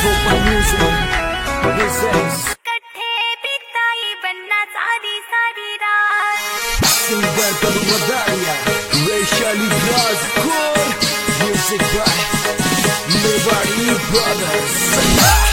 Vocal Music presents Singer Kalumadaria Vaishali Glasgow. Music by Mewari Brothers.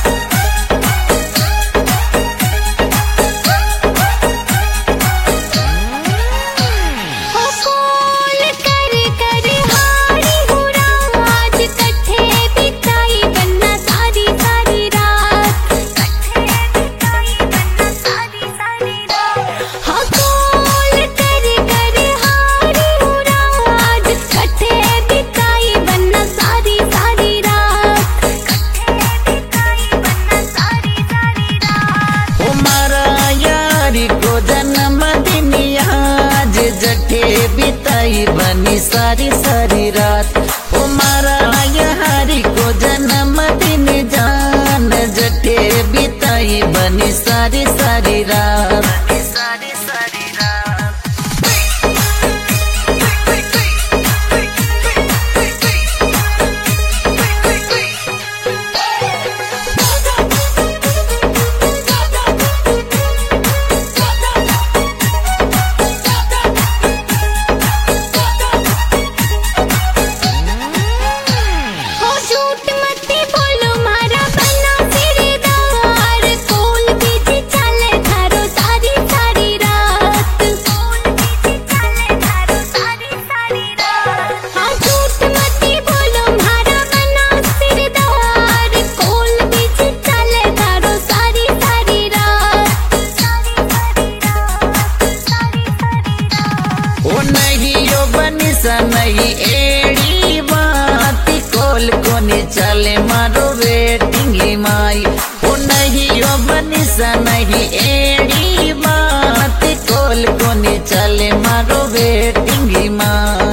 बिताई बनी सारी सारी रात हमारा यारी को जन्मदिन जान जठे बिताई बनी सारी सारी रात। नहीं एड़ी बात कोल कोनी चले मारो वेटिंग माई ओ नहीं यो बनिसा नहीं एड़ी बात कोल कोनी चले मारो वेटिंग माई।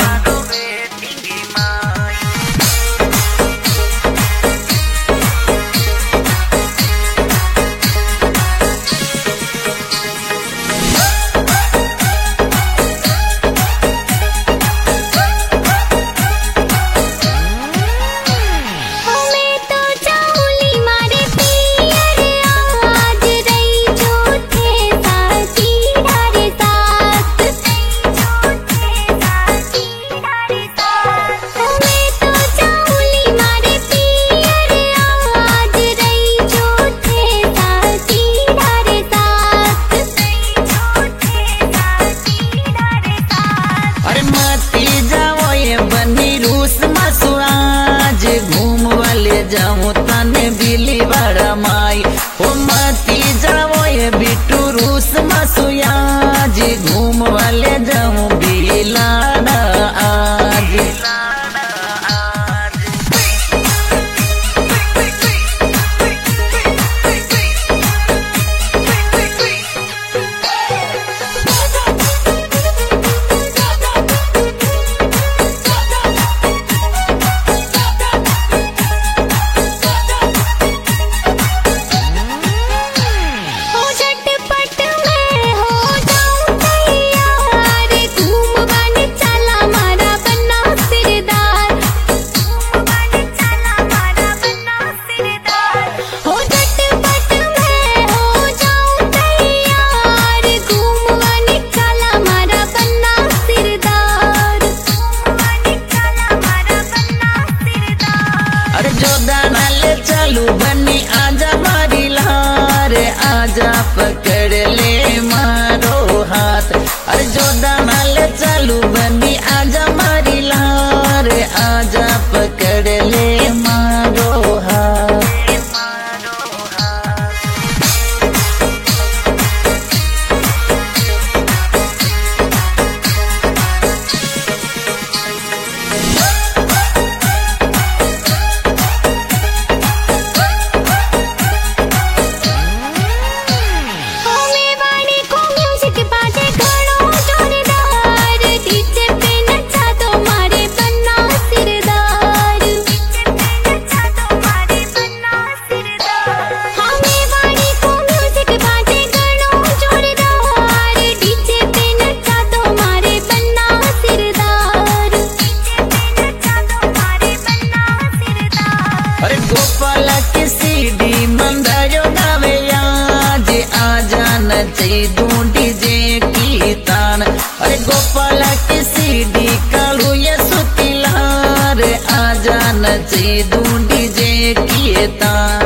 जाऊं तने बिली बड़ा माई ओ मती जाओ ये बिट्टू रूस मसुया जी घूम वाले जाऊं बिलाना आज। चलू बनी आजा मारी लार आजा पकड़ ले मारो हाथ अरे जोदा नाल चलू बनी आजा मारी लार आजा पकड़ ले मारो हाथ। गोपाल के सीडी मंदायो गावे आज आजान चे ढूंढी जे की तान। अरे गोपाल के सीडी कालू ये सुतिलार आजान चे ढूंढी जे की तान।